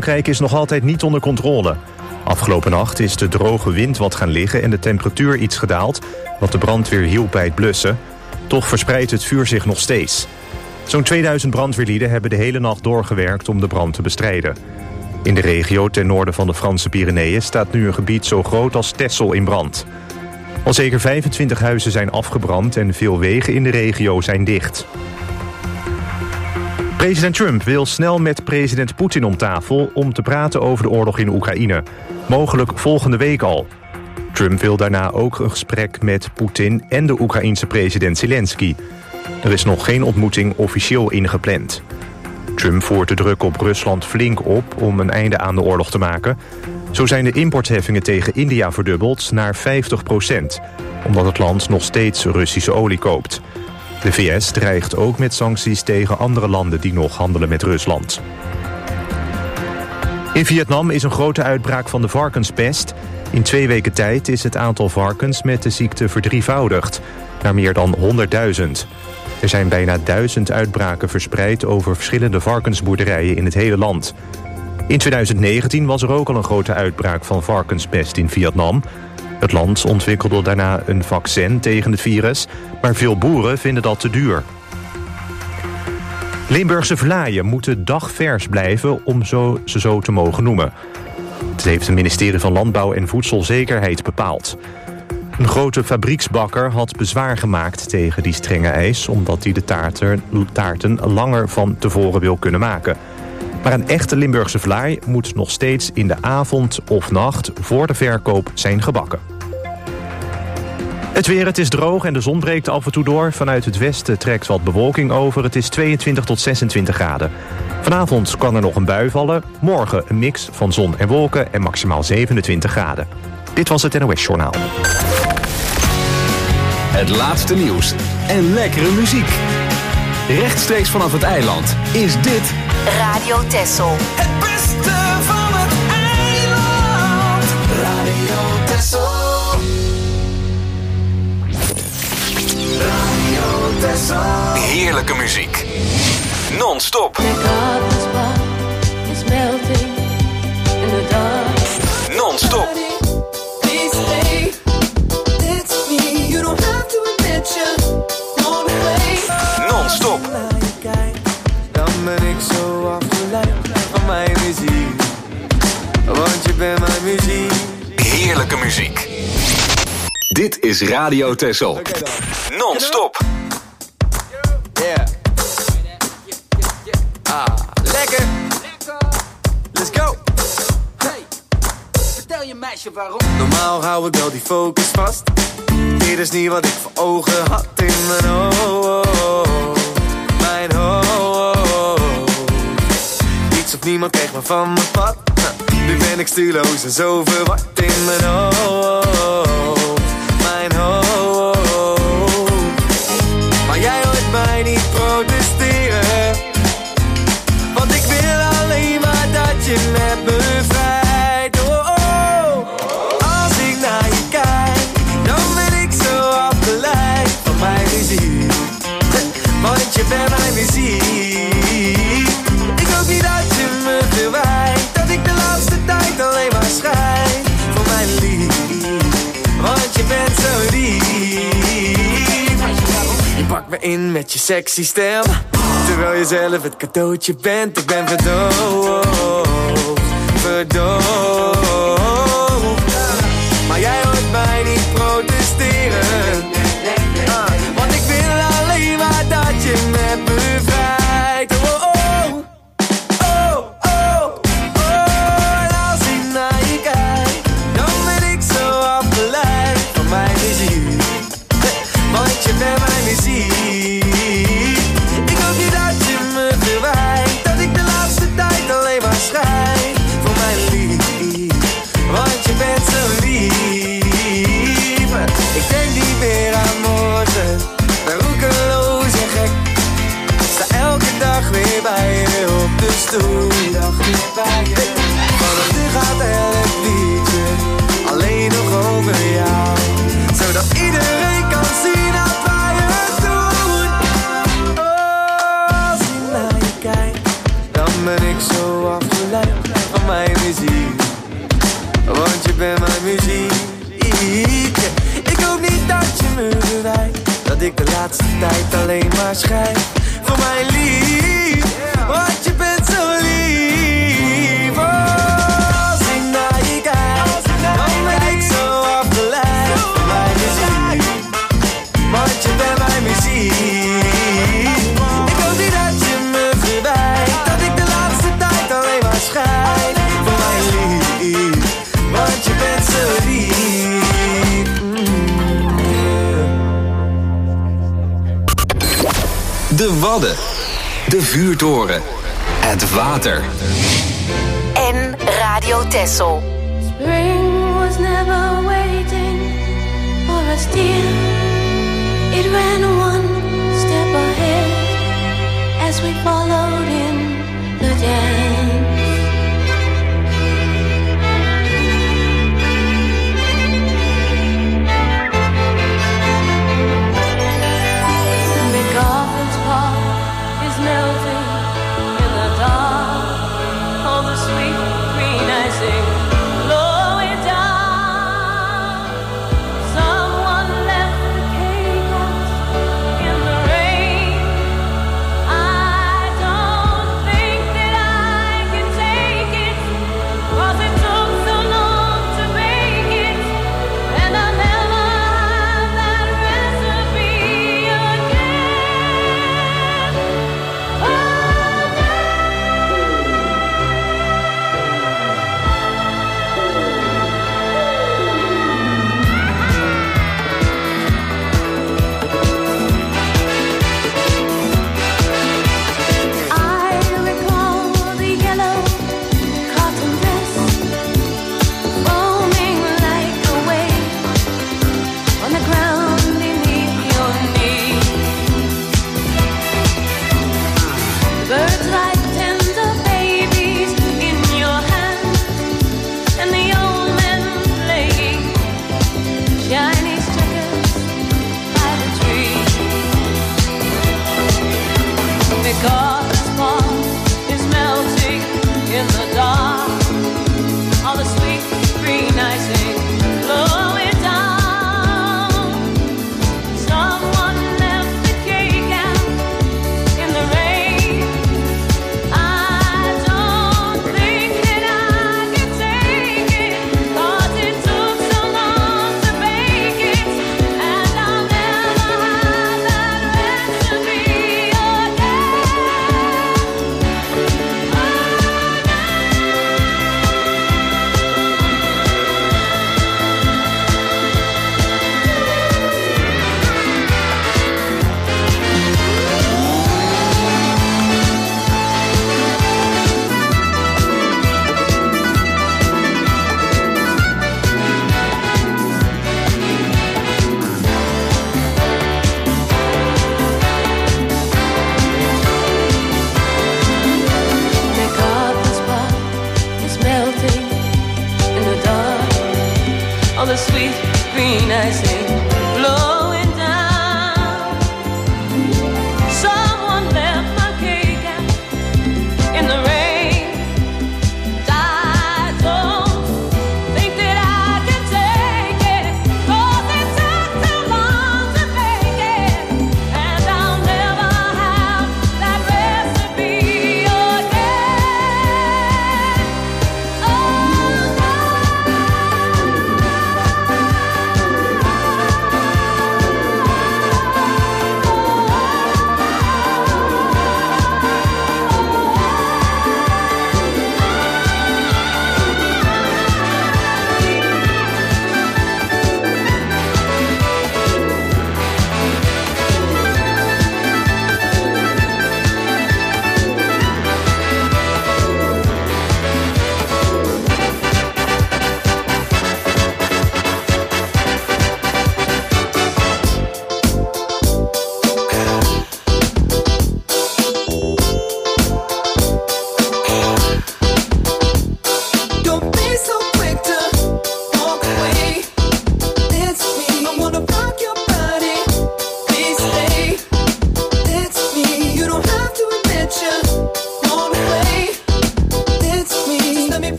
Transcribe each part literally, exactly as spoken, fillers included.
Frankrijk is nog altijd niet onder controle. Afgelopen nacht is de droge wind wat gaan liggen en de temperatuur iets gedaald, wat de brandweer hielp bij het blussen. Toch verspreidt het vuur zich nog steeds. Zo'n tweeduizend brandweerlieden hebben de hele nacht doorgewerkt om de brand te bestrijden. In de regio ten noorden van de Franse Pyreneeën staat nu een gebied zo groot als Texel in brand. Al zeker vijfentwintig huizen zijn afgebrand en veel wegen in de regio zijn dicht. President Trump wil snel met president Poetin om tafel om te praten over de oorlog in Oekraïne. Mogelijk volgende week al. Trump wil daarna ook een gesprek met Poetin en de Oekraïense president Zelensky. Er is nog geen ontmoeting officieel ingepland. Trump voert de druk op Rusland flink op om een einde aan de oorlog te maken. Zo zijn de importheffingen tegen India verdubbeld naar vijftig procent, omdat het land nog steeds Russische olie koopt. De V S dreigt ook met sancties tegen andere landen die nog handelen met Rusland. In Vietnam is een grote uitbraak van de varkenspest. In twee weken tijd is het aantal varkens met de ziekte verdrievoudigd, naar meer dan honderdduizend. Er zijn bijna duizend uitbraken verspreid over verschillende varkensboerderijen in het hele land. In twintig negentien was er ook al een grote uitbraak van varkenspest in Vietnam. Het land ontwikkelde daarna een vaccin tegen het virus, maar veel boeren vinden dat te duur. Limburgse vlaaien moeten dagvers blijven om zo, ze zo te mogen noemen. Het heeft het ministerie van Landbouw en Voedselzekerheid bepaald. Een grote fabrieksbakker had bezwaar gemaakt tegen die strenge eis, omdat hij de taarten, taarten langer van tevoren wil kunnen maken. Maar een echte Limburgse vlaai moet nog steeds in de avond of nacht voor de verkoop zijn gebakken. Het weer, het is droog en de zon breekt af en toe door. Vanuit het westen trekt wat bewolking over. Het is tweeëntwintig tot zesentwintig graden. Vanavond kan er nog een bui vallen. Morgen een mix van zon en wolken en maximaal zevenentwintig graden. Dit was het N O S-journaal. Het laatste nieuws en lekkere muziek. Rechtstreeks vanaf het eiland is dit Radio Texel. Het beste van het eiland. Radio Texel. Radio Texel. heerlijke muziek. Non-stop. Non-stop. Non-stop. Dan ben ik zo afgeleid van mijn muziek. Want je bent mijn muziek. Heerlijke muziek. Dit is Radio Texel. Okay, Non-stop. Yeah. Ah, lekker. Let's go. Hey, vertel je meisje waarom. Normaal hou ik wel die focus vast. Dit is niet wat ik voor ogen had in mijn hoofd. Mijn hoofd. Niets of niemand kreeg me van mijn pad. Nu ben ik stuurloos en zo verward in mijn hoofd. Mijn hoofd. Maar jij hoort mij niet protesteren. Want ik wil alleen maar dat je met me vrijt. Oh, oh. Als ik naar je kijk, dan ben ik zo afgeleid van mijn muziek. Want je bent mijn muziek. Ik hoop niet dat je me verwijt, dat ik de laatste tijd alleen maar schrijf voor mijn lief. Want je bent zo lief. Je pakt me in met je sexy stem, terwijl je zelf het cadeautje bent. Ik ben verdoofd, verdoofd. Maar jij hoort mij niet protesteren. uh, Want ik wil alleen maar dat je met me vrijt. Oh, oh, oh, oh, oh. En als ik naar je kijk, dan ben ik zo afgeleid van mijn muziek. Want je bent mijn muziek. Ik hoop niet dat je me verwijt, dat ik de laatste tijd alleen maar schrijf voor mijn lief. mijn muziek. Want je bent mijn muziek. Ik hoop niet dat je me verwijt, dat ik de laatste tijd alleen maar schrijf voor mijn lief. Want je bent zo lief. Oh, als ik naar je kijk, dan ben ik zo afgeleid van mijn muziek. Want je bent mijn muziek. Ik hoop niet dat je me verwijt, dat ik de laatste tijd alleen maar schrijf voor mijn lief. Want je bent zo lief. De Wadden, de vuurtoren, het water. En Radio Texel. Spring was never waiting for us, dear. It ran one step ahead as we followed in the dance. Melting in the dark, all the sweet green icing blowing down. Someone left the cake out in the rain. I don't think that I can take it, 'cause it took so long to make it, and I never have that recipe again.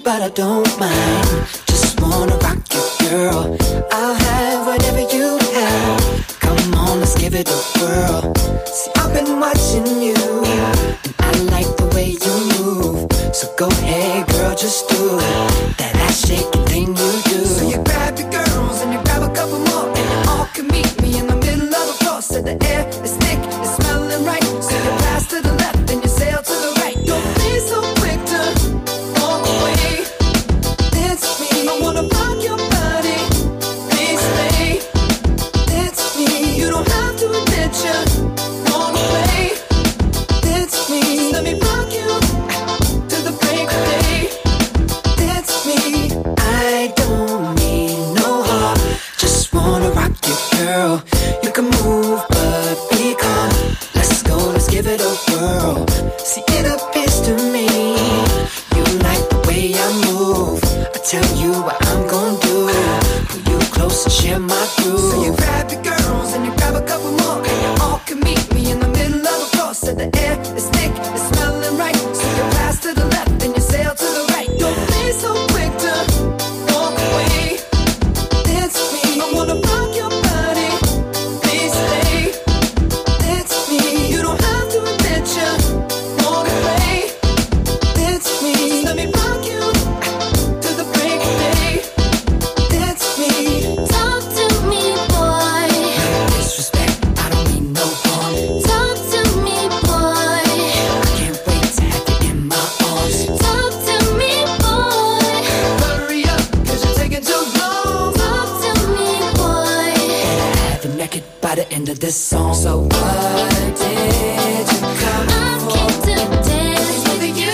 but I don't mind. Just wanna rock you, girl. I'll have whatever you have. Come on, let's give it a whirl. See, I've been watching you, and I like the way you move. So go ahead, girl, just do that ass shaking thing you do. So you grab your girls and you grab a couple more, and you all can meet me in the middle of the floor. So the air is thick, it's smelling right. So you pass to the left and you sail to the right. Don't be so quick to walk away. Dance with me, I wanna rock your body. Please stay. Dance with me, you don't have to admit you wanna play. Dance with me, just let me rock you to the break of day. Dance with me, I don't need no heart. Just wanna rock you, girl. You can move, but be calm. Let's go, let's give it a whirl. See, it appears to me you like the way I move. I tell you what I'm gonna do. Pull you close and share my groove. So you grab your girls and you grab a couple more, and you all can meet me in the middle of the floor. So the air is thick, it's smelling right. So you pass to the left and you sail to the right. Don't be so quick to walk away. Dance with me, I wanna rock your body. Please stay. Dance with me, you don't have to admit you wanna play. Dance with me, just let me rock you to the break of day. Dance with me. Talk to me, boy. Disrespect, I don't mean no harm. Talk to me, boy. I can't wait to have you in my arms. Talk to me, boy. Hurry up, cause you're taking too long. Talk to me, boy. Have you naked by the end of this song. So what did you come I came to dance with you.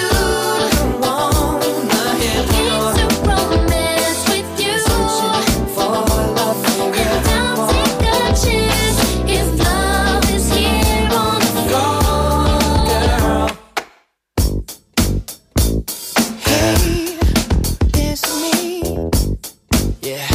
wanna hear Came more? to romance with you. For love, And I'll take a chance if love is here on the floor. girl. Hey, it's me. Yeah.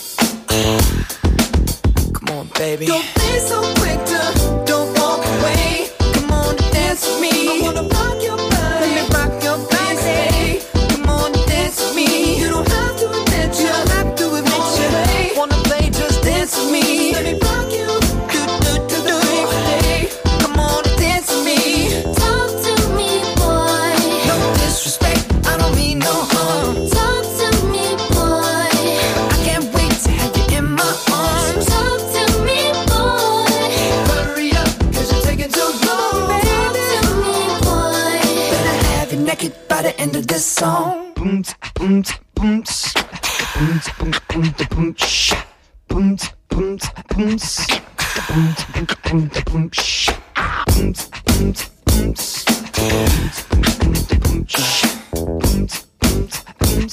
Come on, baby. Don't be so quick to don't walk away. Come on, dance with me. I wanna rock your body. Let me rock your body. Come on, dance with me. You don't have to admit you. Don't have to admit you. Wanna play? Just dance with me. Let me rock you. Do do do do. Come on, dance with me. Talk to me, boy. No disrespect, I don't mean no harm. Talk to me, boy. I can't wait to have you in my arms. Talk to me, boy. Hurry up, cause you're taking too long, Talk baby. to me, boy. Better have you naked by the end of this song. Boom, boom, boom, boom, boom, boom, boom, sha. Boom, boom, boom, boom, boom, boom, boom, sha. Boom, boom, boom, boom, boom, sha. Boom, boom, boom,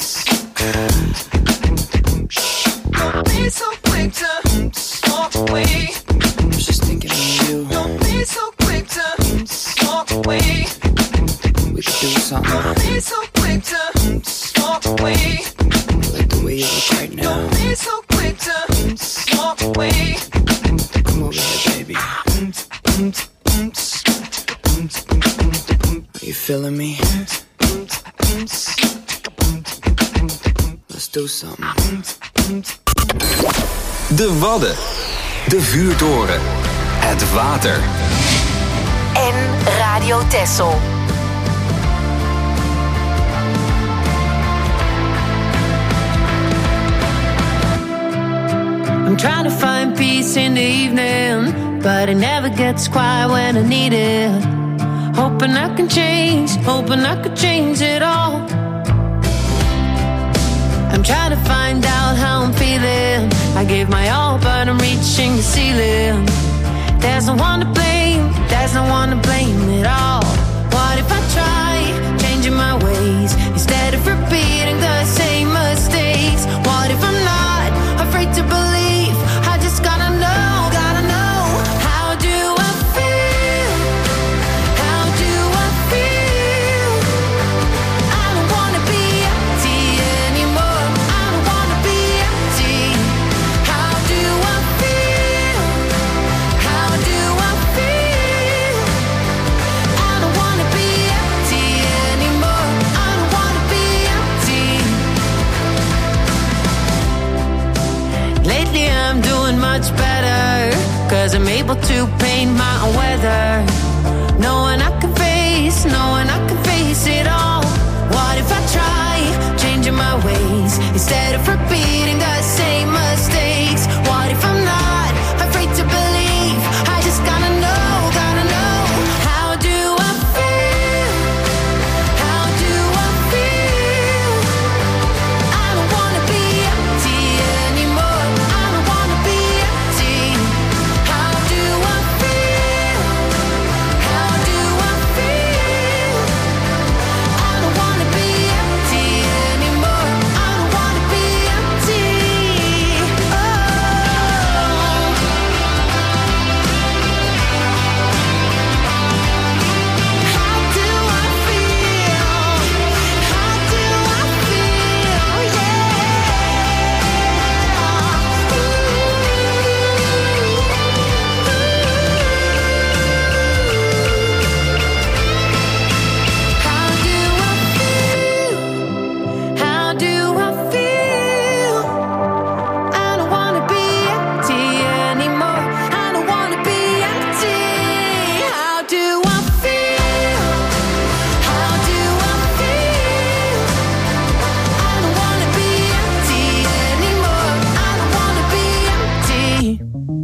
boom, sha. Don't be so quick to walk away. I'm just thinking of you. Don't be so quick to walk away. We could do something. Don't be so quick to walk away. Like the way you look right now. Don't be so quick to walk away. Come over here, baby. Are you feeling me? Let's do something. De Wadden. De vuurtoren. Het water. En Radio Texel. I'm trying to find peace in the evening, but it never gets quiet when I need it. Hoping I can change, hoping I could change it all. I'm trying to find out how I'm feeling. I gave my all, but I'm reaching the ceiling. There's no one to blame, there's no one to blame at all. What if I try changing my ways instead of repeating the same mistakes? What if I'm not afraid to believe? I just gotta know, gotta know. How do I feel? How do I feel? I don't wanna be empty anymore. I don't wanna be empty. How do I feel? How do I feel? able to paint my weather. Knowing I can face, knowing I can face it all. What if I try changing my ways instead of repeating the same mistakes? What if I'm not afraid to believe? I just gotta know, gotta know. How do I feel? How do I feel? I don't wanna be empty anymore. I don't wanna be empty. How do I feel? How do I feel? I don't wanna be empty anymore. I don't wanna be empty. Oh. How do I feel? How do I feel? How do I feel? How do I feel? I don't wanna be empty anymore. I don't wanna be empty. How do I feel? How do I feel? I don't wanna be empty anymore. I don't wanna be empty.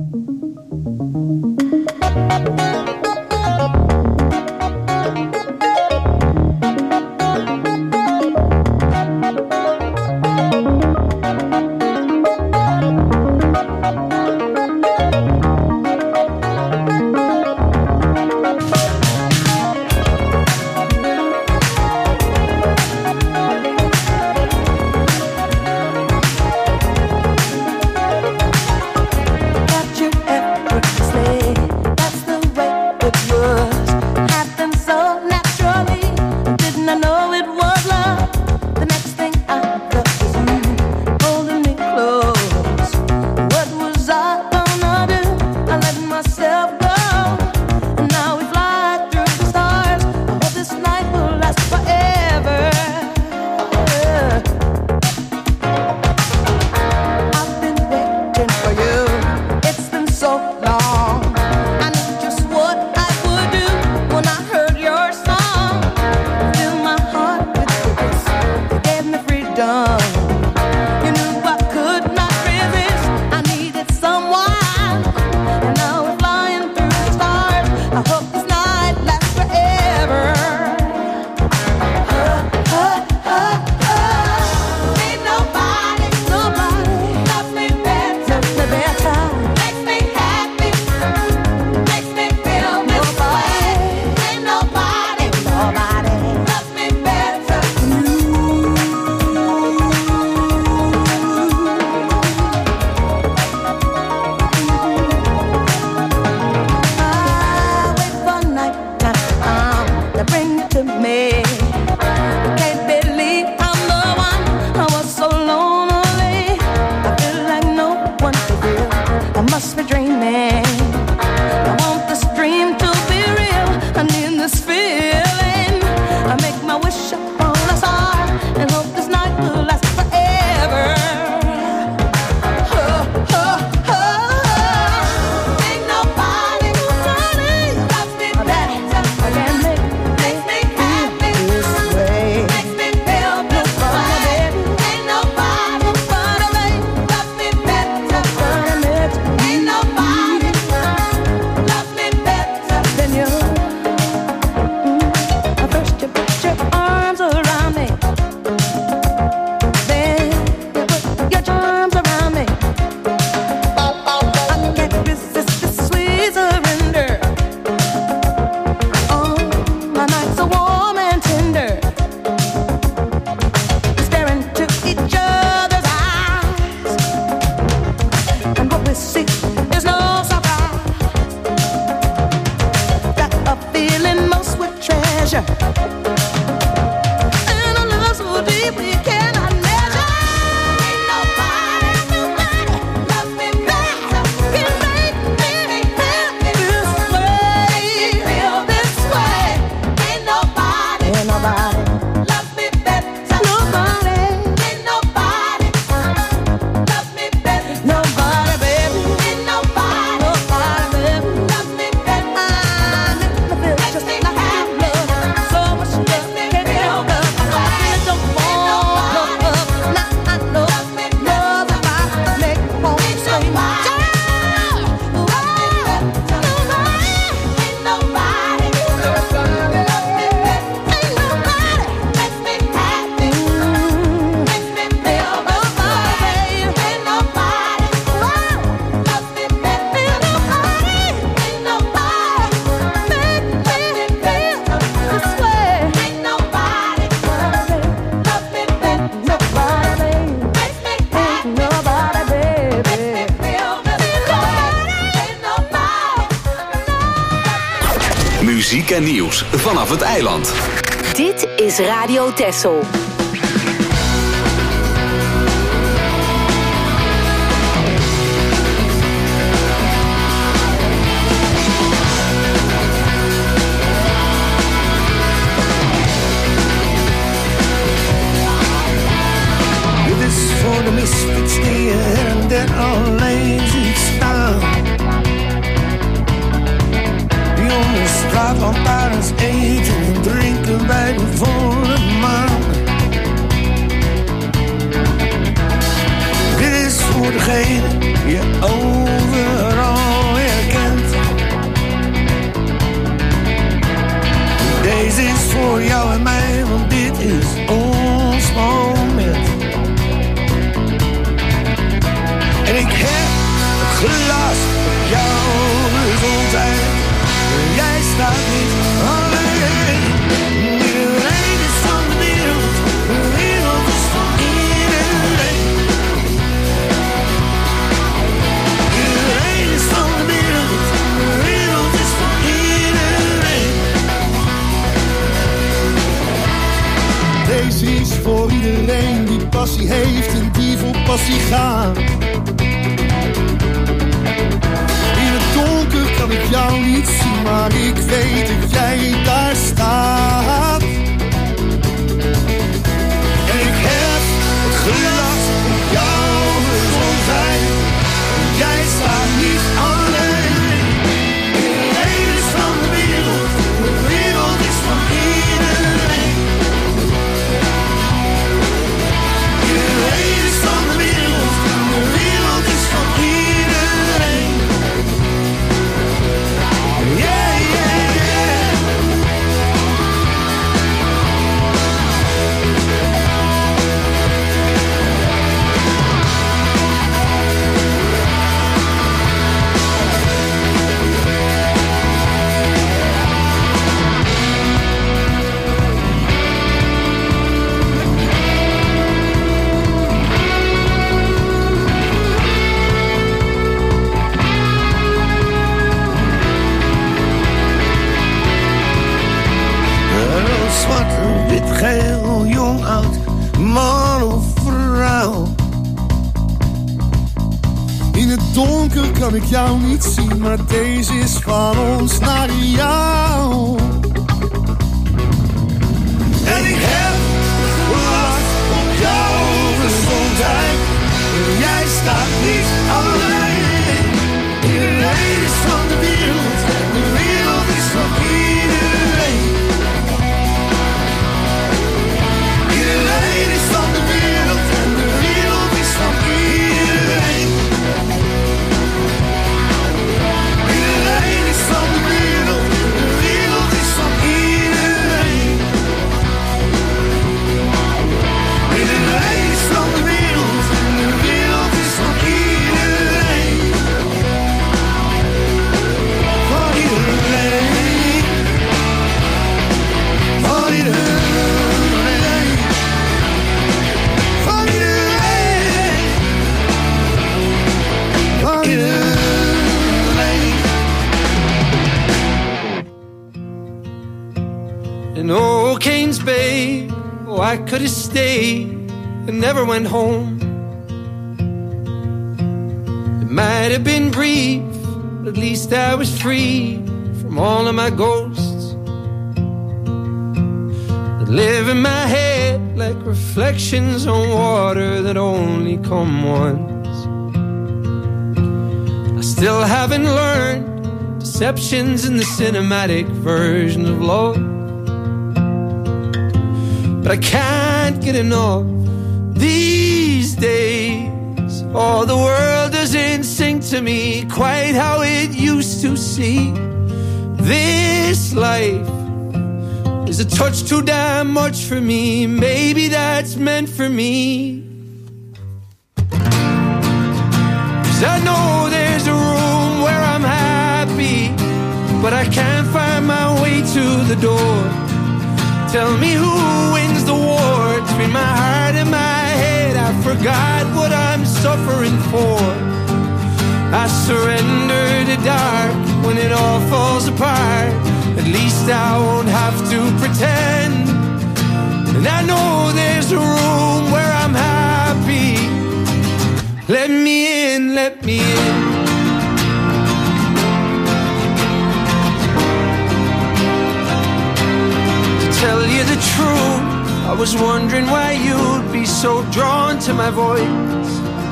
Got you effortlessly. That's the way it was. Happened so naturally. Didn't I know it was love? The next thing I felt was you holding me close. What was I gonna do? I let myself go, and now we fly through the stars. I hope this night will last forever. I've been waiting for you. It's been so long. I knew just what I would do when I heard your song. Fill my heart with purpose. You gave me freedom. You knew I could not resist. I needed someone, and now we're flying through the stars. I hope this night lasts forever. Oh, oh, oh, oh. Ain't nobody, nobody loves me better, loves me better. Makes me happy, makes me feel this way. Ain't nobody, nobody loves me better. I wait for night time to bring you to me. Can't believe I'm the one. I was so lonely. I feel like no one to feel. I must be dreaming. I want this dream to be real. I need this feeling. I make my wish upon a star and hope this night will last forever. Oh, oh, oh. Ain't nobody, nobody loves me better. Makes me happy this way. Makes me feel this way. Ain't nobody, nobody loves me better. Ain't nobody loves me better than you. Mm. First you put your arms around me, then you put your charms around me. I can't resist this sweet surrender. Oh, my nights are warm and tender. We stare into each other's eyes, and what we see is no surprise. Got a feeling most would treasure, and a love so deep we cannot measure. Ain't nobody, nobody loves me better. Can make me happy this way, feel this way. Ain't nobody, ain't nobody loves me better. Nobody, ain't nobody loves me better. Nobody, baby, ain't nobody, nobody, baby. Muziek en nieuws vanaf het eiland. Dit is Radio Texel. Voor de misfits die her en der alleen ziet staan. Die onder straatlantaarns eten en drinken bij de volle maan. Dit is voor degene die je overal herkent. Deze is voor jou en mij, want dit is ons moment. En ik heb het glas op jouw gezondheid. Jij staat niet alleen. Iedereen is van de wereld. De wereld is van iedereen. Iedereen is van de wereld. De wereld is van iedereen. Deze is voor iedereen die passie heeft en die voor passie gaat. Donker kan ik jou niet zien, maar ik weet dat jij daar staat. En ik heb het glas op jouw gezondheid. Jij staat niet alleen. Iedereen is van de wereld, de wereld is van iedereen. Iedereen is van de wereld, de wereld is van iedereen. Zwart, wit, geel, jong, oud, man of vrouw. In het donker kan ik jou niet zien, maar deze is van ons naar jou. En ik heb wacht op jouw gezondheid. Jij staat niet alleen. Iedereen is van de wereld, de wereld is van iedereen. Iedereen is van de wereld en de wereld is van iedereen. Iedereen is van de wereld, de wereld is van iedereen. Iedereen is van de wereld en de wereld is van iedereen. Van iedereen. Van iedereen. In old Kane's Bay, oh, I could have stayed and never went home. It might have been brief, but at least I was free from all of my ghosts that live in my head like reflections on water that only come once. I still haven't learned deceptions in the cinematic version of love, but I can't get enough these days. Oh, the world doesn't sing to me quite how it used to see. This life is a touch too damn much for me. Maybe that's meant for me. 'Cause I know there's a room where I'm happy, but I can't find my way to the door. Tell me who wins the war between my heart and my head. I forgot what I'm suffering for. I surrender to dark when it all falls apart. At least least I won't have to pretend. And I know there's a room where I'm happy. Let me in, let me in. To tell you the truth, I was wondering why you'd be so drawn to my voice.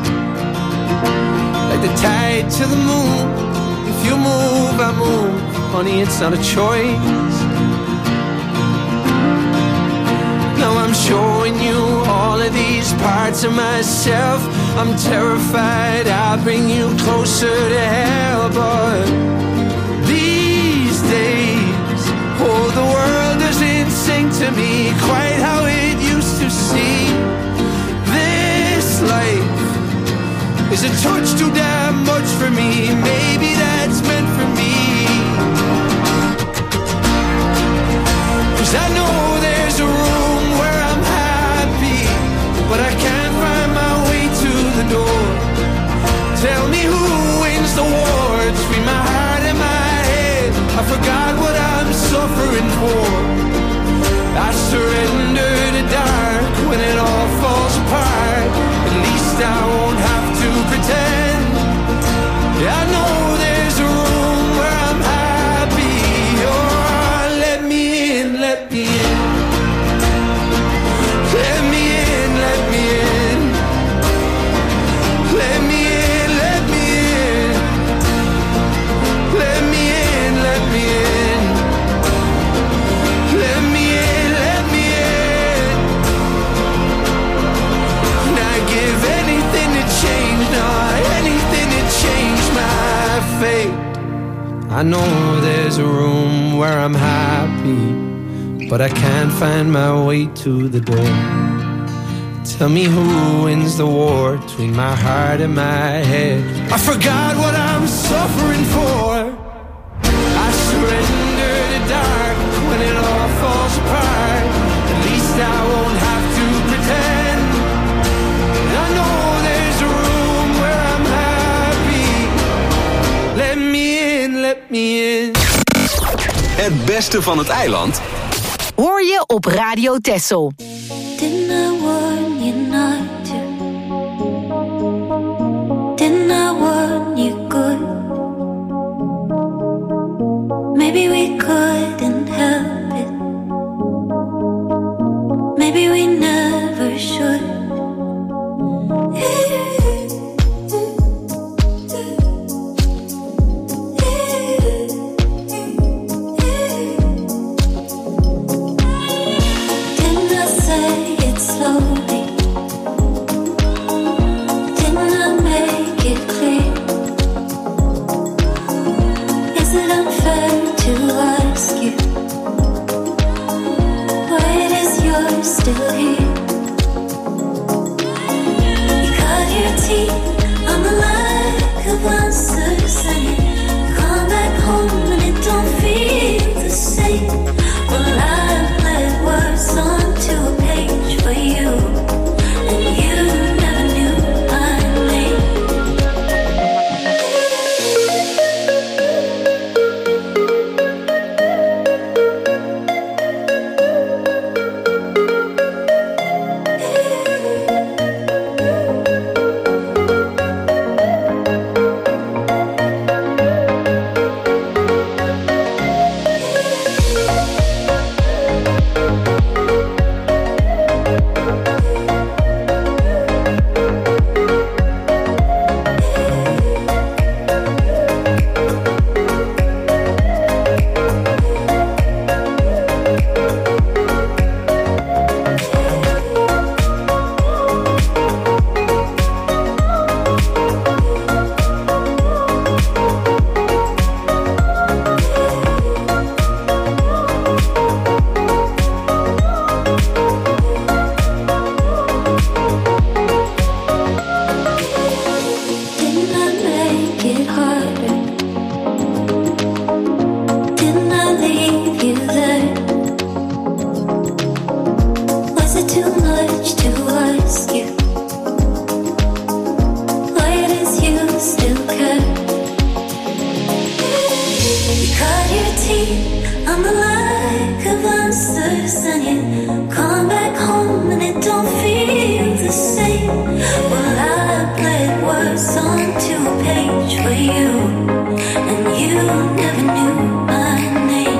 Like the tide to the moon, if you move, I move. Honey, it's not a choice. Now I'm showing you all of these parts of myself. I'm terrified I'll bring you closer to hell. But these days, oh, the world doesn't sing to me quite how it used to seem. This life is a touch too damn much for me. Maybe that's meant for me. 'Cause I know there's a room where I'm happy, but I can't find my way to the door. Tell me who wins the war between my heart and my head. I forgot what I'm suffering for. I surrender to dark when it all falls apart. At least I won't have to pretend. I know there's a room where I'm happy. Oh, let me in, let me in. Let me in, let me in. Let me in, let me in. Let me in, let me in. Let me in, let me in. And I give anything to change, not anything to change my fate. I know there's a room where I'm happy, but I can't find my way to the door. Tell me who wins the war between my heart and my head. I forgot what I'm suffering for. I surrender to dark when it all falls apart. At least I won't have to pretend. I know there's a room where I'm happy. Let me in, let me in. Het beste van het eiland hoor je op Radio Texel. Didn't I warn you not to? Didn't I warn you good? Maybe we couldn't help it. Maybe we never should. Didn't I say nervous and you come back home and it don't feel the same. Well, I played words onto a page for you, and you never knew my name.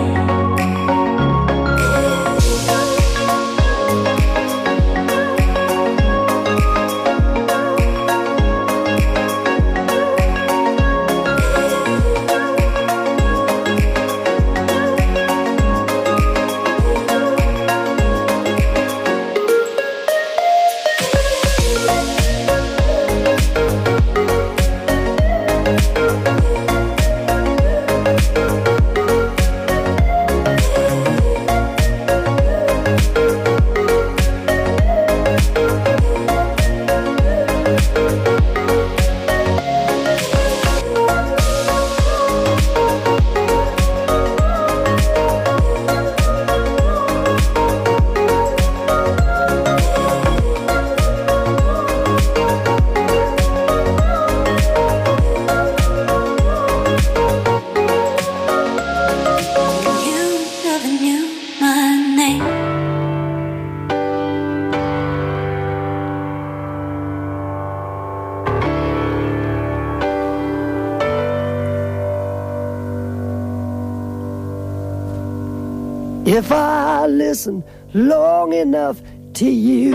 If I listen long enough to you,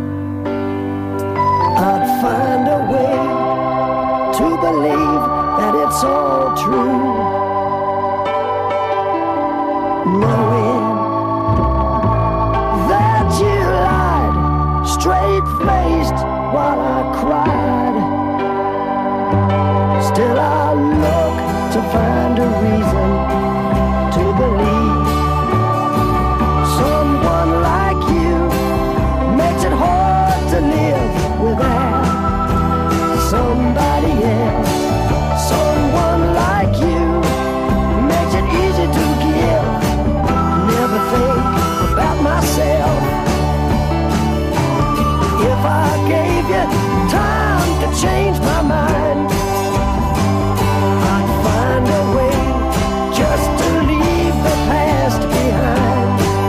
I'd find a way to believe that it's all true. Knowing that you lied straight-faced while I cried, still I look to find a reason to believe. Someone like you makes it hard to live without somebody else. Someone like you makes it easy to give. Never think about myself. If I gave you time to change my mind, I'd find a way just to leave the past behind.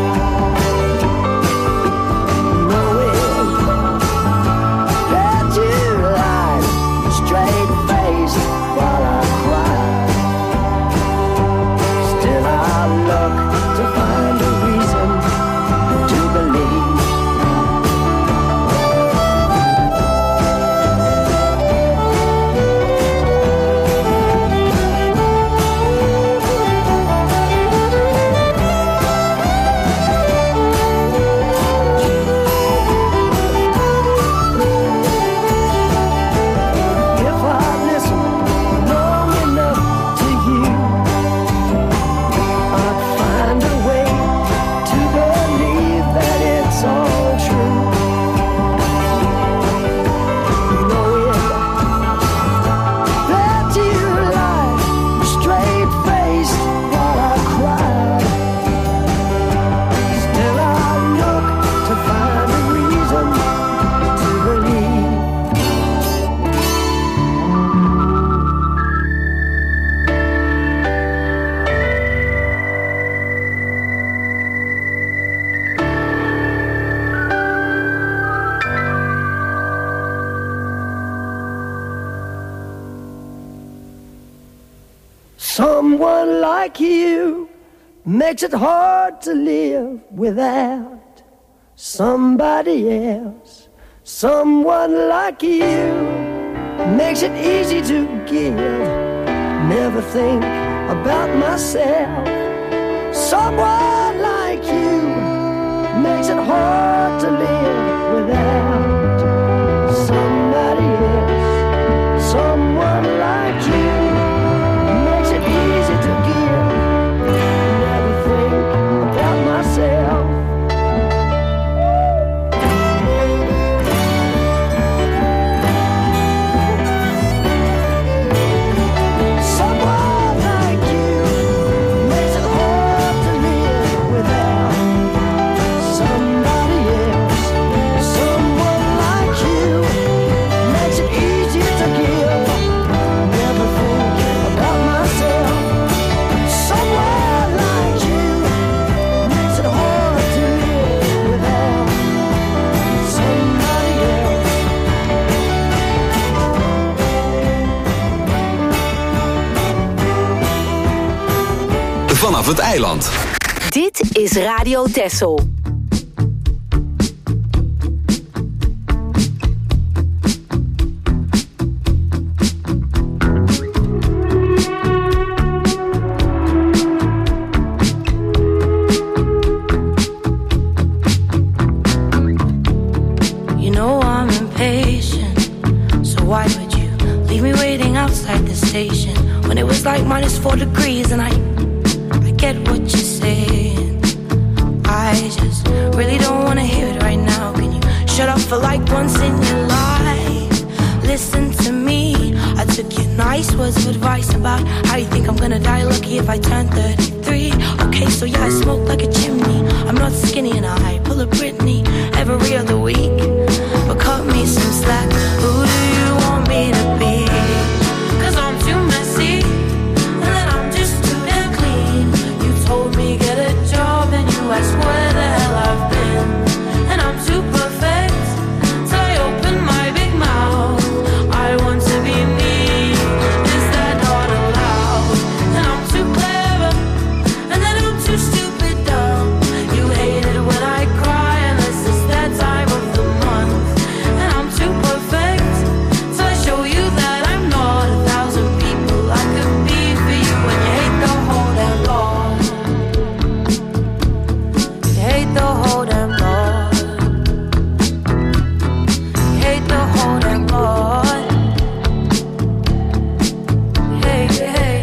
Someone like you makes it hard to live without somebody else. Someone like you makes it easy to give. Never think about myself. Someone like you makes it hard to live without somebody else. Someone like you makes it easy to give. Never think about myself. Someone like you makes it hard to live het eiland. Dit is Radio Texel. When it was like minus four degrees and I I get what you're saying. I just really don't wanna hear it right now. Can you shut up for like once in your life? Listen to me. I took your nice words of advice about how you think I'm gonna die lucky if I turn thirty-three. Okay, so yeah, I smoke like a chimney. I'm not skinny and I pull a Britney every other week. But cut me some slack. Who do you want me to be? I swear the hell I've been, and I'm too perfect, so I open my big mouth. I want to be me, is that not allowed? And I'm too clever, and then I'm too stupid dumb. You hate it when I cry, unless it's that time of the month. And I'm too perfect, so I show you that I'm not a thousand people I could be for you, when you hate the whole damn law. Hate the whole damn Lord. Hate the whole damn Lord. Hey, hey.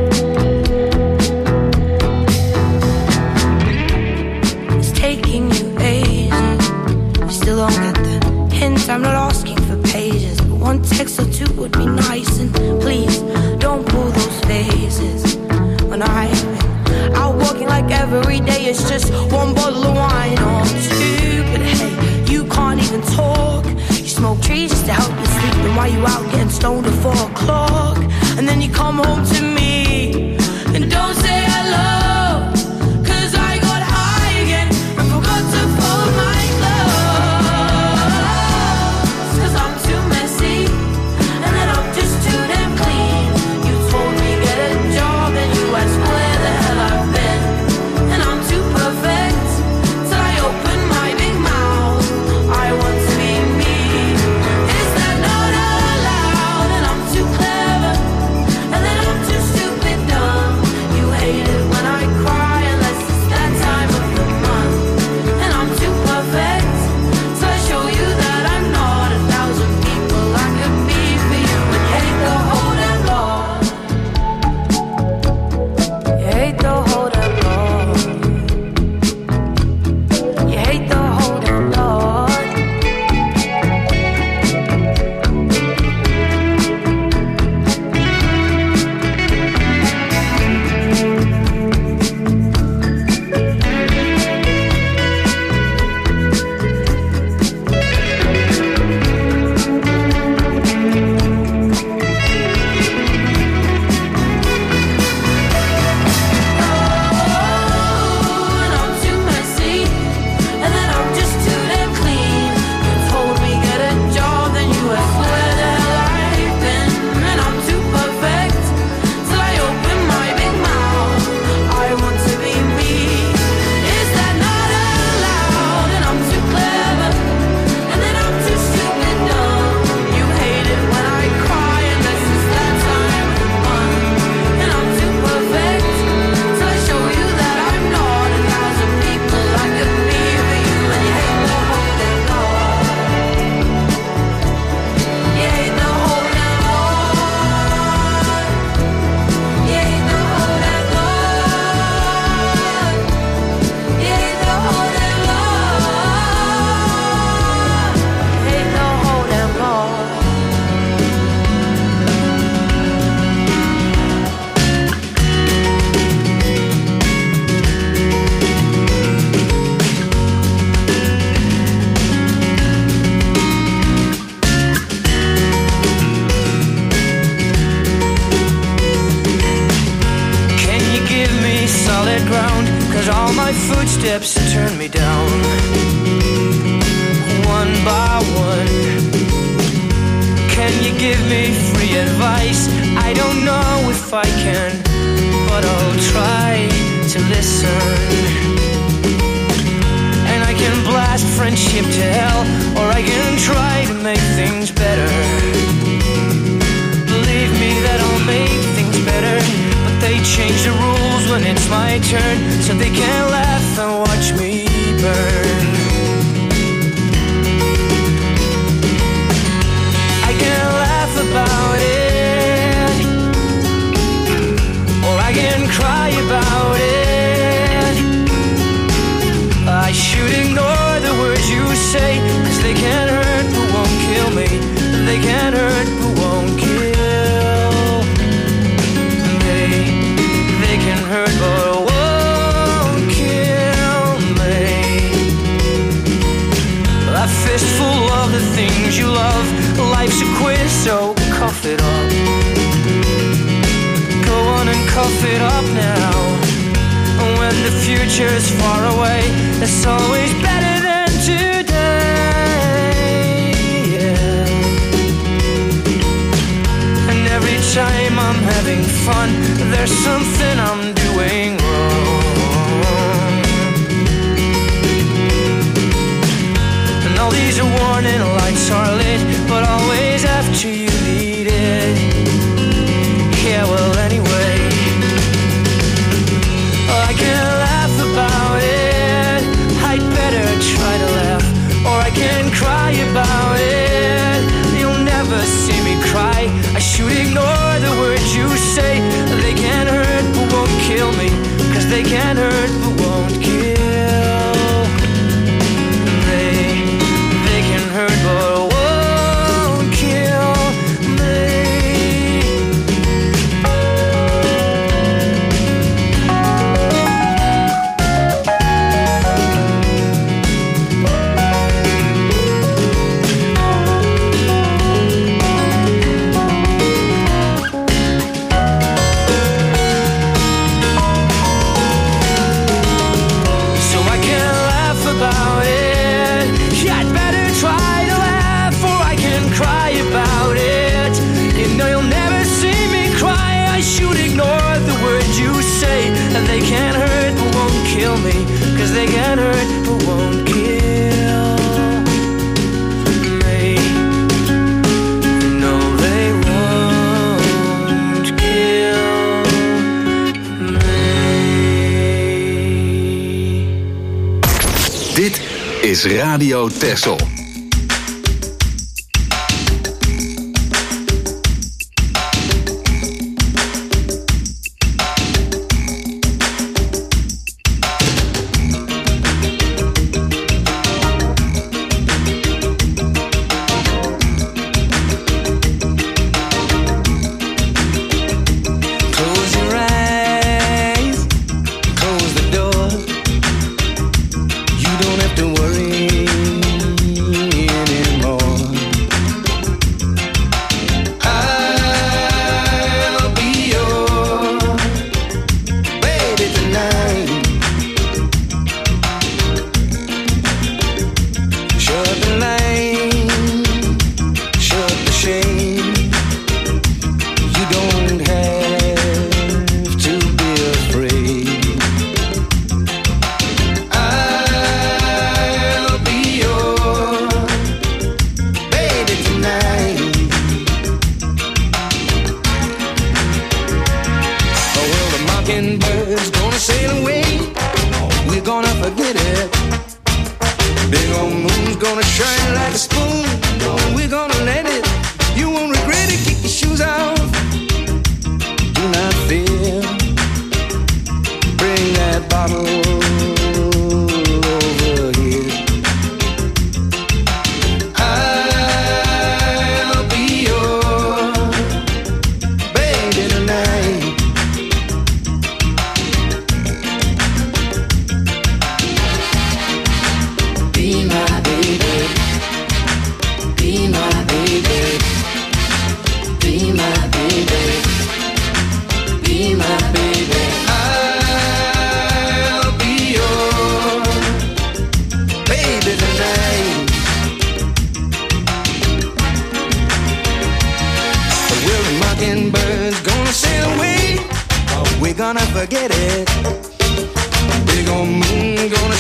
It's taking you ages. You still don't get the hint. I'm not asking for pages, but one text or two would be nice. And please don't pull those faces when I'm out walking like every day it's just one bottle of wine or two. But hey, you can't even talk. You smoke trees just to help you sleep. Then why you out getting stoned at four o'clock? And then you come home to me and don't say hello, 'cause I got high again and forgot to fold my clothes. 'Cause I'm too messy and then I'm just too damn clean. You told me get a job and you asked where the hell I've been. And I'm too perfect, till I open my big mouth. I want to be me, is that not allowed? And I'm too clever, and then I'm too stupid dumb. You hate it when I cry, unless it's that time of the month. And I'm too perfect, so I show you that I'm not a thousand people I could be for you. And you hate the whole damn Lord. You hate the whole damn Lord. You hate the whole damn Lord. And I'm too messy, and then I'm just too damn clean. You told me get a job, then you asked where the hell I've been. And I'm too perfect, till I open my big mouth. I want to be me, is that not allowed? And I'm too clever, and then I'm too stupid dumb. You hate it when I cry, unless it's that time of the month. And I'm too perfect, till I show you that I'm not a thousand people I could be for you. And you hate the whole damn Lord. You hate the whole damn Lord. You hate the whole damn Lord. You hate the whole damn Lord. Hate the whole damn Lord. Can you give me solid ground? 'Cause all my footsteps turn me down, one by one. Can you give me free advice? I don't know if I can, but I'll try to listen. And I can blast friendship to hell, or I can try to make things better. Believe me that I'll make things better, but they change the rules when it's my turn, so they can't laugh and watch me burn. I can laugh about it, or I can cry about it. I should ignore the words you say, 'cause they can't hurt but won't kill me. They can't hurt but won't kill me. They can hurt but won't kill me. A fistful of the things you love. Life's a quiz, so cough it up. Go on and cough it up now. When the future's far away, it's always better than today. Yeah. And every time I'm having fun, there's something I'm doing wrong. And all these warning lights are lit, but always after you need it. Yeah, well, anyway, I can laugh about it. I'd better try to laugh, or I can cry about it. You'll never see me cry. I should ignore the words you say. They can't hurt but won't kill me, 'cause they can't hurt but won't kill. They, they can hurt but won't kill me. And they can't hurt but won't kill me, 'cause they can't hurt but won't kill me. No, they won't kill me. Dit is Radio Texel. You don't have to worry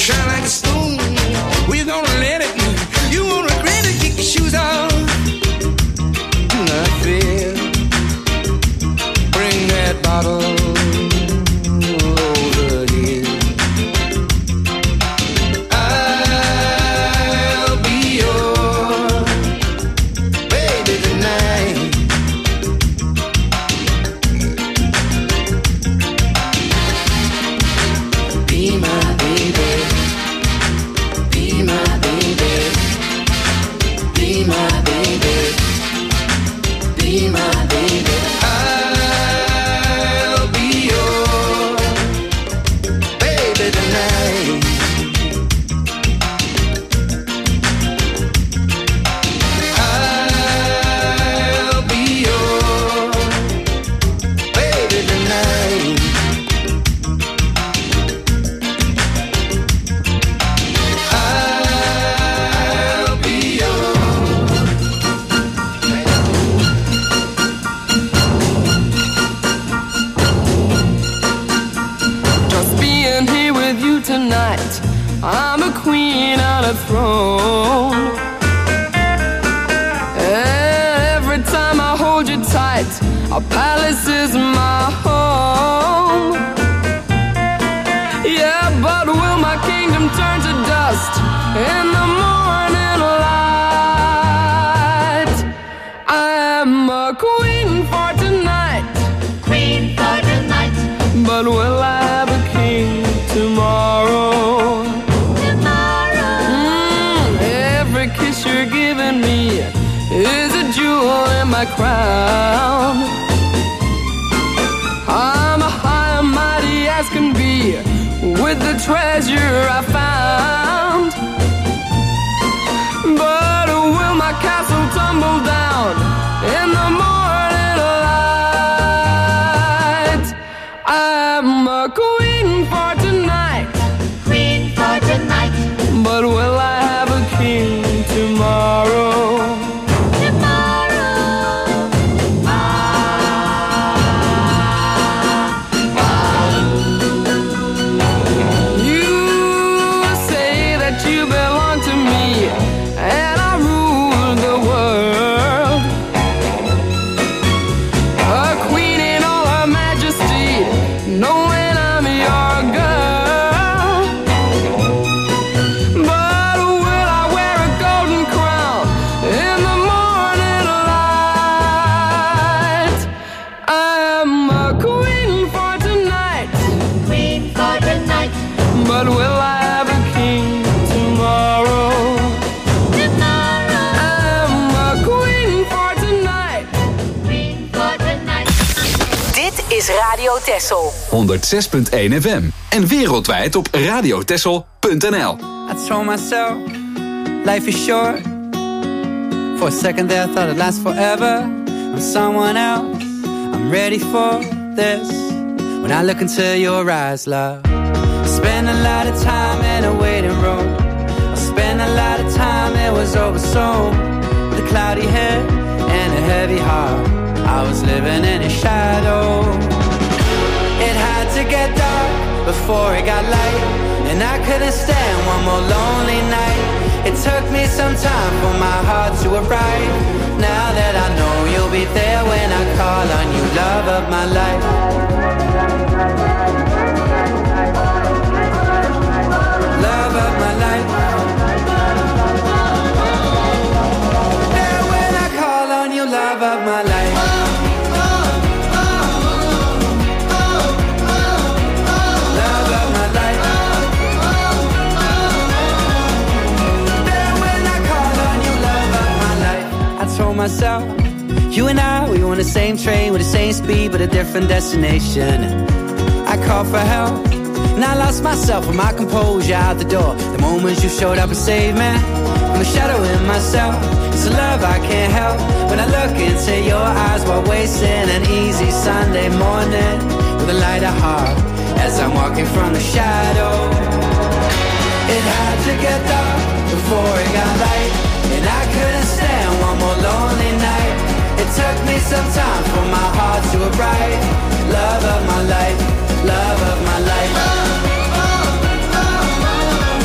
shine like a stone. Well, you gonna let it, you won't regret it. Kick your shoes off. Do not fear. Bring that bottle over here. I'll be your baby tonight. Be my baby. Be my baby. Be my baby. Be my baby. I'll be your baby tonight. I'll be your baby tonight. I'll be your Just being here with you tonight, I'm a queen on a throne. Every time I hold you tight, our palace is my home. Yeah, but will my kingdom turn to dust in the morning light? I'm a queen for tonight, Queen for tonight, but will I have a king tomorrow? tomorrow. Mm, every kiss you're giving me is a jewel in my crown. I'm a high and mighty as can be with the treasure I found. But will my castle tumble down in the morning light? I'm a queen for tonight, Queen for tonight, but will I have a king tomorrow? tomorrow. You say that you belong to me, and I rule the world. A queen in all her majesty, knowing I'm your girl. But will I wear a golden crown in the morning light? I'm a queen for tonight, Queen for tonight, but will I have a king tomorrow? tomorrow. I'm a queen for tonight. Queen for tonight. Dit is Radio Texel. honderdzes punt één F M. En wereldwijd op radiotessel punt n l. I told myself, life is short. For a second there, I thought it'd last forever. I'm someone else, I'm ready for this. When I look into your eyes, love, I spend a lot of time in a waiting room. I spend a lot of time, it was over soon. With a cloudy head and a heavy heart, I was living in a shadow. It had to get dark before it got light, and I couldn't stand one more lonely night. It took me some time for my heart to arrive. Now that I know you'll be there when I call on you, love of my life. Love of my life. There when I call on you, love of my life. Myself, you and I, we on the same train with the same speed but a different destination. I called for help and I lost myself and my composure out the door. The moment you showed up and saved me from the shadow in myself. It's a love I can't help when I look into your eyes while wasting an easy Sunday morning with a lighter heart as I'm walking from the shadow. It had to get dark before it got light, and I couldn't stand one more lonely night. It took me some time for my heart to arrive. Love of my life, love of my life.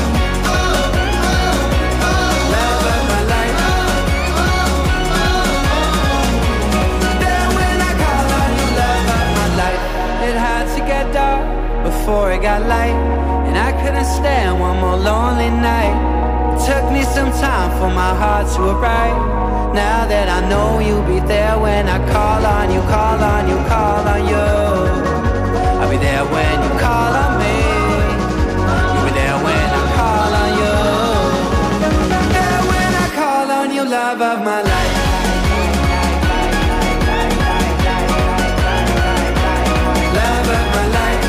lonely night. It took me some time for my heart to arrive. Now that I know you'll be there when I call on you, call on you, call on you. I'll be there when you call on me. You'll be there when I call on you. There when I call on you, love of my life. Love of my life.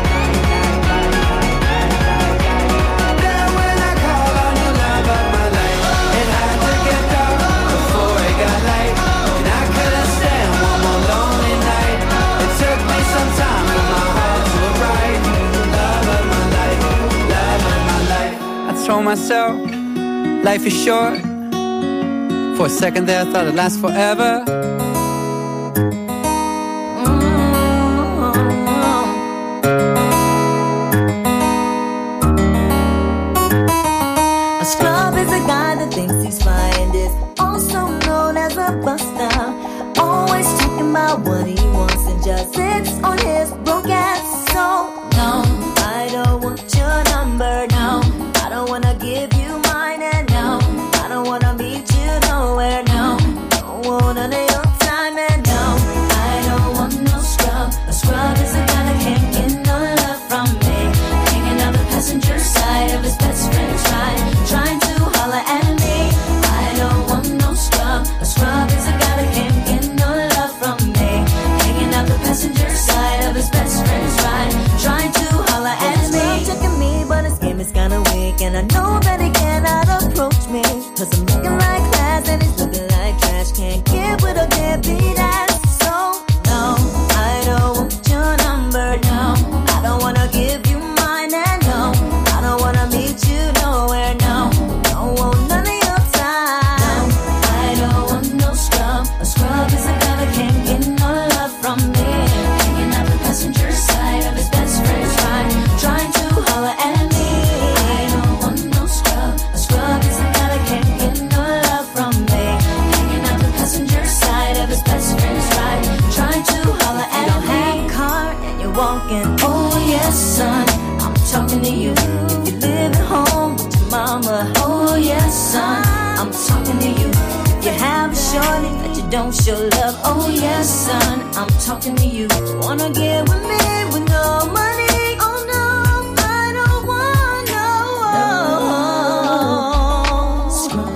There when I call on you, love of my life. It had to get dark before it got light, and I couldn't stand one more lonely night. It took me some time for my heart to arrive. Love of my life, love of my life. I told myself, life is short. For a second there I thought it'd last forever. A scrub is a guy that thinks he's fine, is also known as a buster. Always talking about what he wants and just sits on his broke ass. So no, I don't want your number, no. I don't wanna give you mine, and no, I don't wanna meet you nowhere, no. Don't want none of your time, and no, I don't want no scrub. A scrub is a guy that can't get no love from me. Hanging out the passenger side of his best friend's ride, trying to holler at me. I don't want no scrub. A scrub is a guy that can't get no love from me. Hanging out the passenger side of his best friend's ride, trying to holler at me. He's checking me, but his game is kinda weak, and I know that he cannot approach me, cause I'm looking like class and he's looking like trash. Can't get with a deadbeat ass. So no, I don't want your number, no. I don't wanna give you mine, and no, I don't wanna meet you nowhere, no. Don't want none of your time. I don't want no scrub. A scrub is a guy that can't get no love from me. Hanging out the passenger side of his best friend's ride, trying to holler at me. I don't want no scrub. A scrub is a guy that can't get no love from me. Hanging out the passenger side of his best friend's ride, trying to holler at me. You don't have a car and you're walking. Oh yes, son, I'm talking to you. If you live at home with your mama. Oh yes, son, I'm talking to you. If you have a shorty that you don't show love. Oh yes, son, I'm talking to you. Wanna get with me with no money? Oh no, I don't want no scrub.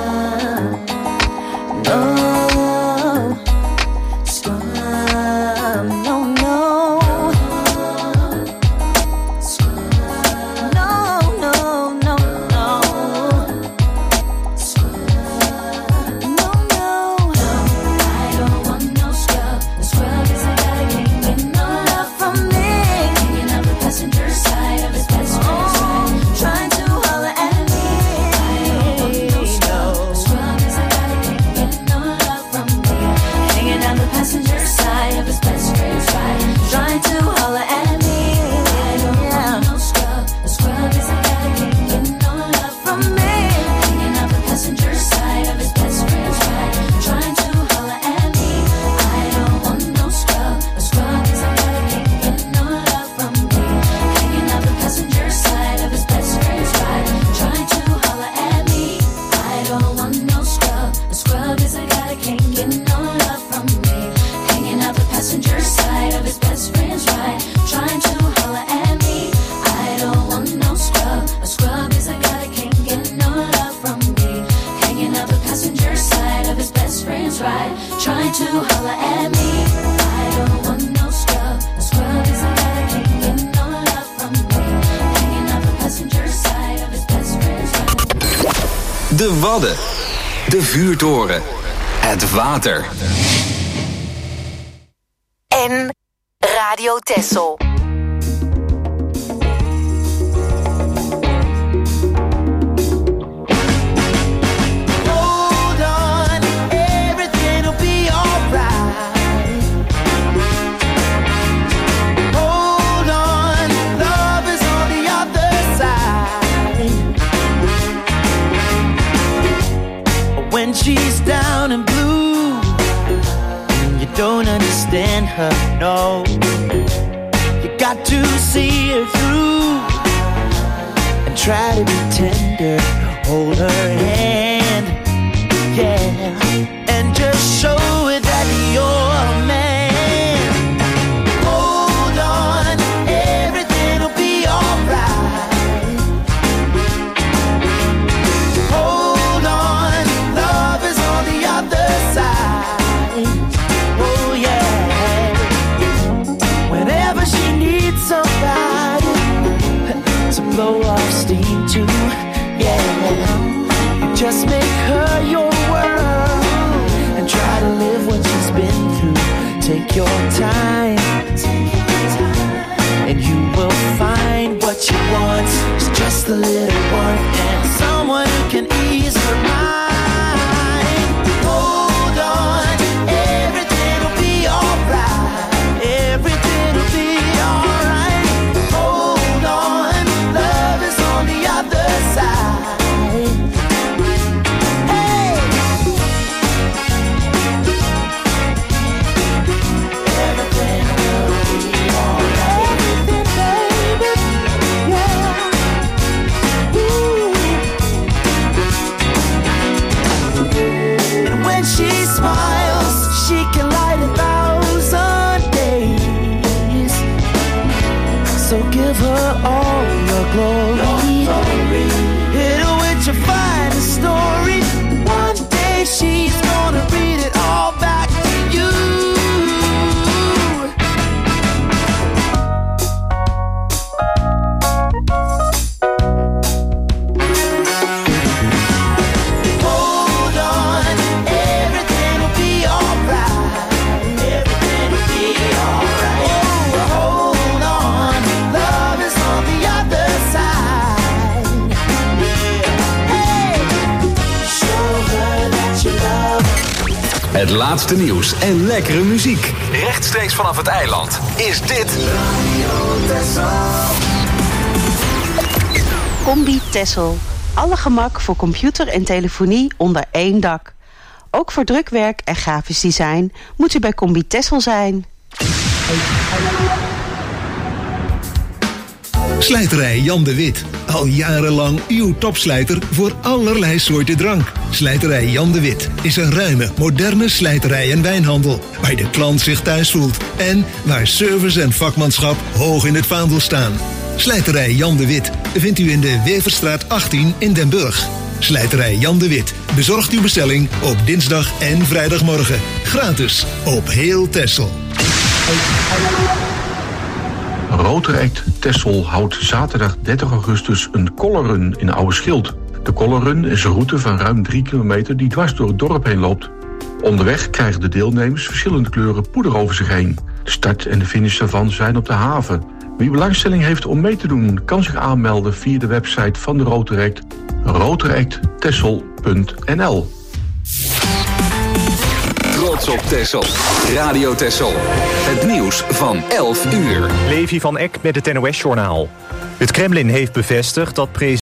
No scrub. No, no. No, no, no, no. No, no. I don't want no scrub. A scrub is a guy that can't get no love from me. Hanging out the passenger side of his best friend's ride, trying to holler at me. I don't want no scrub. A scrub is a guy that can't get no love from me. Hanging out the passenger side of his best friend's ride, trying to holler at me. I don't want no scrub. A scrub is a guy that can't get no love from me. Hanging out the passenger side of his best friend's ride, trying to holler at me. I don't want no scrub. A scrub is a guy that can't get no love from me. Hanging out the passenger side of his best friend's ride, trying to holler at me. I don't want no scrub. A scrub is a guy that can't get no love from me. Hanging out the passenger side of his best friend's ride, trying to holler at me. I don't want no scrub. A scrub is a guy that can't get no love from me. Hanging out the passenger side of his best friend's ride, trying to holler at me. I don't want no scrub. A scrub is a guy that can't get no love from me. Hanging out the passenger side of his best friend's ride. De Wadden. De vuurtoren. Het water. En Radio Texel. Hold on, everything'll be alright. Hold on, love is on the other side. When she's down and blue, and you don't understand her, no. You got to see her through and try to be tender, hold her hand, yeah, and just show her that you're a man. Hold on, everything'll be alright. Hold on, love is on the other side. Oh yeah, whenever she needs somebody to blow off steam to, yeah, just make her your world and try to live what she's been through. Take your time, and you will find what she wants. It's just a little work and someone who can ease her mind. Hold on, everything'll be alright. Everything'll be alright. Hold on, love is on the other side. Hey! Everything will be alright. Everything, baby, yeah. Ooh. And when she smiles, she can light a thousand days. So give her all your glory. Hit her with your finest story. One day she's gonna read it all back to you. Hold on, everything'll be alright. Everything'll be alright. Oh, hold on, love is on the other side. Yeah. Hey, show her that you love her. Het laatste nieuws en lekkere muziek. Rechtstreeks vanaf het eiland is dit Combi Tessel. Alle gemak voor computer en telefonie onder één dak. Ook voor drukwerk en grafisch design moet u bij Combi Tessel zijn. Slijterij Jan de Wit. Al jarenlang uw topslijter voor allerlei soorten drank. Slijterij Jan de Wit is een ruime, moderne slijterij en wijnhandel. Waar de klant zich thuis voelt. En waar service en vakmanschap hoog in het vaandel staan. Slijterij Jan de Wit vindt u in de Weverstraat achttien in Den Burg. Slijterij Jan de Wit bezorgt uw bestelling op dinsdag en vrijdagmorgen. Gratis op heel Texel. Rotaract Texel houdt zaterdag dertig augustus een colorrun in Oude Schild. De colorrun is een route van ruim drie kilometer die dwars door het dorp heen loopt. Onderweg krijgen de deelnemers verschillende kleuren poeder over zich heen. De start en de finish daarvan zijn op de haven. Wie belangstelling heeft om mee te doen, kan zich aanmelden via de website van de Rotaract, rotaract texel punt n l. Trots op Texel. Radio Texel. Het nieuws van elf uur. Levi van Eck met het N O S-journaal. Het Kremlin heeft bevestigd dat president